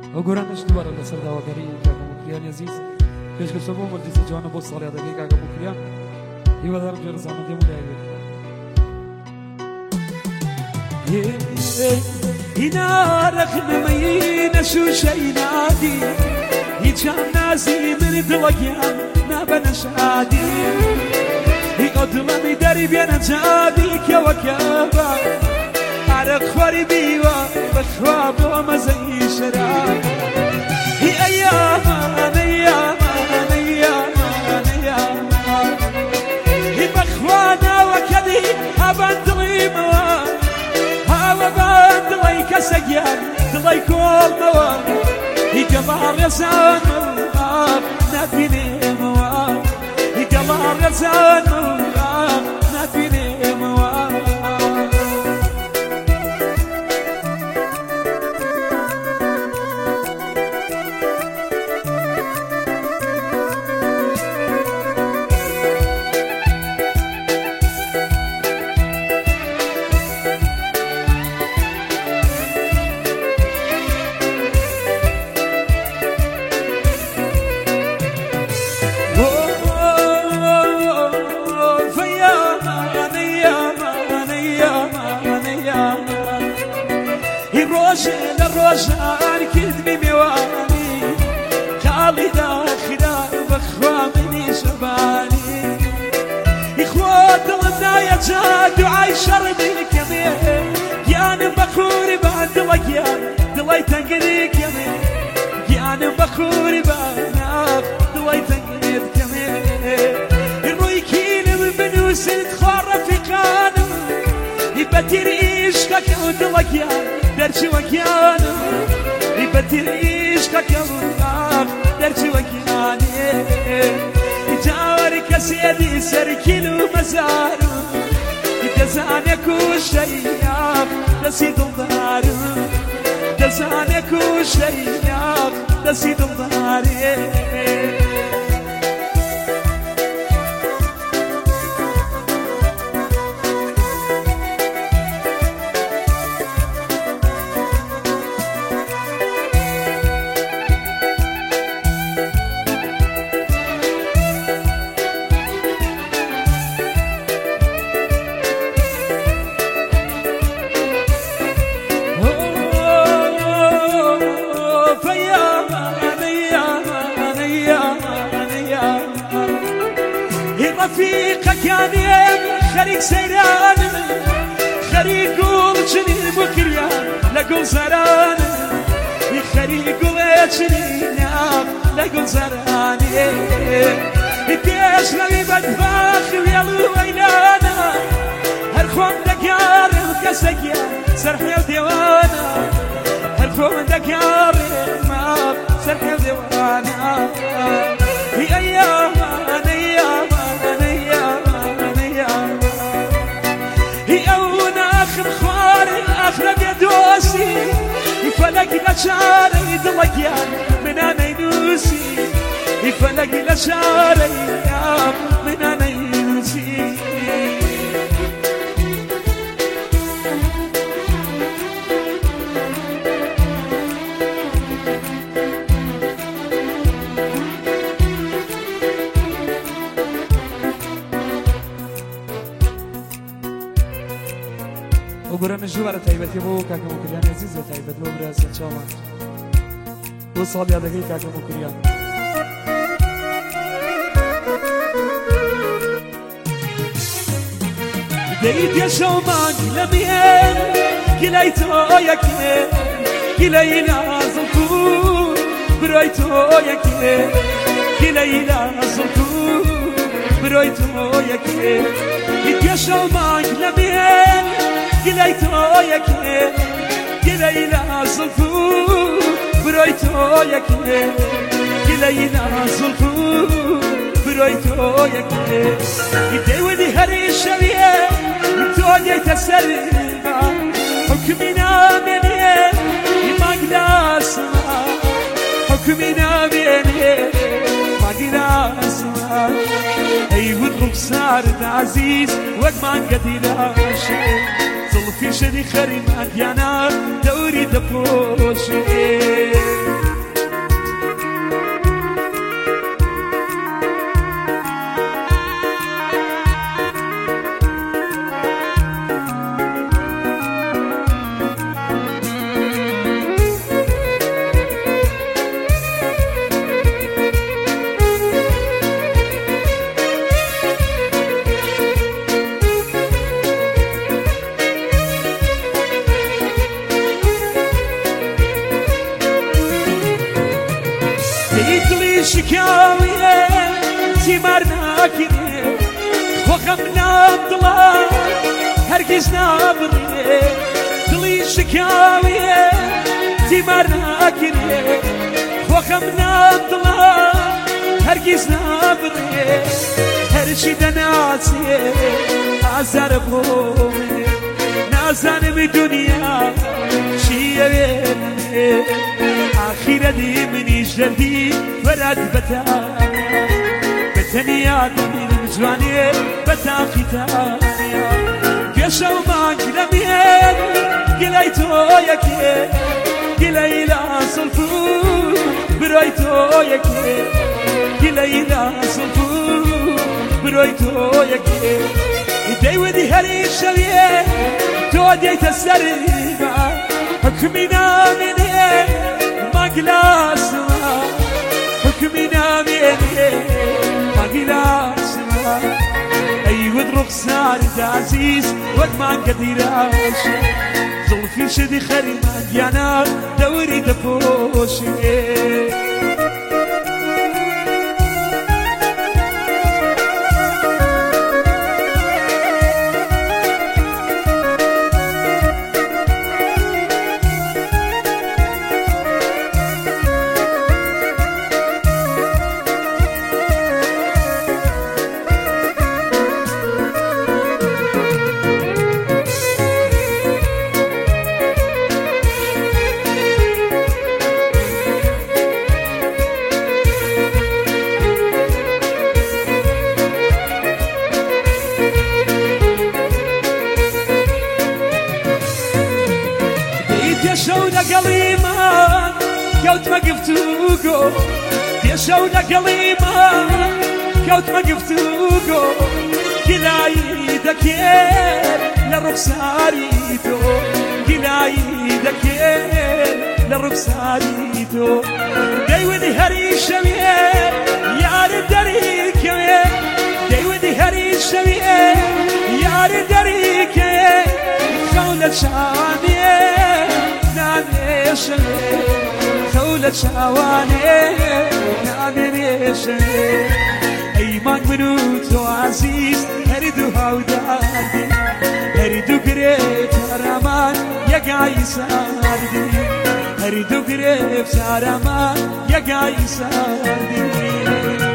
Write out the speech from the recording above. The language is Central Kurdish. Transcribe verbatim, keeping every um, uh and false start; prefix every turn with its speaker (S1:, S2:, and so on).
S1: وقرانش دوباره لسر داواگری کاکا مکریان عزیز پیش کسو بو مردیس جوان بو سالی داگی کاکا مکریان ایو دارم جرس آمده مولایی
S2: اینا رقم مین شوشه اینادی هیچم نازی من دلگیم نبنش عادی ای ادلمی داری بیان جابی که وکبا عرق خوری بیوا بخواب و مزهی شراب ای ایامان ایامان ایامان ایامان ای بخوانا وکدی هبان دلی موان هوا بان دلی کسگیان دلی کول موان ای قمار رزان موان نبینی موان ای قمار رزان موان نبینی موان روشان كذبي مواني خالي داخلا بخوا مني شباني إخوات البداية جاد وعايش ربي كمين يانا بخوري بعد لقيان دلي تنقريك يمين يانا بخوري بعد دلي تنقريك كمين الروي كيلم بنوس تخار في قانم يبتر إيشكك ودلقيان درشي وكيانه يبتر إيشكك ودلقيان درشي وكيانه يجاورك سيدي سركيلو مزارو يدزانك وشياب دسيد الضارو دزانك وشياب دسيد الضارو رفيقك كان يم خريق سيران خريق قول جنين بكريان لقول زران خريق قول جنين لقول زران بيش لبي بدفاخ ويلو ويلانا هرخون دكار وكسكيان سرحي وديوانا هرخون دكار ما سرحي وديوانا هي أيام يفلق لشاري دلقيان من أنا ينوسي يفلق لشاري من أنا ينوسي
S1: وقرن الجوار تايبتي بو كاكا مكريان عزيز تايبت بو براس شاما وصال يا دقيقة كاكا مكريان
S2: ديت يا شومان لمين كلايتو يا كين كلاينا زلطو برايتو يا كين كلاينا زلطو برايتو يا كين ديت يا شومان لمين كلايتو يا كين كلاينا زلطو برايتو يا كين كلاينا زلطو برايتو يا كين يداودي هري الشبيه تودي تسلم حكمنا مني ما قداس حكمنا مني ما قداس أيوة الرخصار عزيز وقت ما قدلاش ظل في شدي خريم أديانا دوري دبوشي دڵی شکاویێ تیمار ناکرێ خۆخەم نام دڵا هەرگیز نابڕێ دڵی شکاویێ تیمار ناکرێ خۆخەم نام دڵا هەرگیز نابڕێ هەرچی دەناسێ ئازارە بۆ منێ نازانم دنیا چیەوێ ئاخیرەتی منیش دەردی وەرات بەتانیا بەتەنیا دەبینم جوانێ بەتاقی تانیا گەشە و مانگ لەمێن گلەی تۆ یەکێ گلەی لاسڵ بوو بڕۆی تۆ یەکێ گلەی لاسڵ بوو بڕۆی تۆ یەکێ دەیوەدی هەری شەویێ تۆ دێیتە سەرما حکمی نامێنێ مانگ لاسما حکمی نامێنێ مانگ لاسما ئەیوەد ڕوخسارت عەزیز وەک مانگە دیراشێ زوڵفی شدی خەری مانگیانە دەوری دەپۆشێ دێشەو لەگەڵی من کەوتمە گفتوگۆ دێشەو لەگەڵی من کەوتمە گفتوگۆ گیلایی دەکێت لە ڕوخساری تۆ گیلایی دەکێت لە ڕوخساری تۆ دەیوەدی هەری شەویێ یارە دەریکەوێ دەیوەدی هەری شەویێ یارە دەریکەوێ خەو لە چاوانێ خەو لە چاوانێ نامێنێشێ ئەیمان من و تۆ عەزیز هەردوو هاوداردین هەردوو گرێفتارەمان یەکایی ساردین هەردوو گرێفتارەمان یەکایی ساردین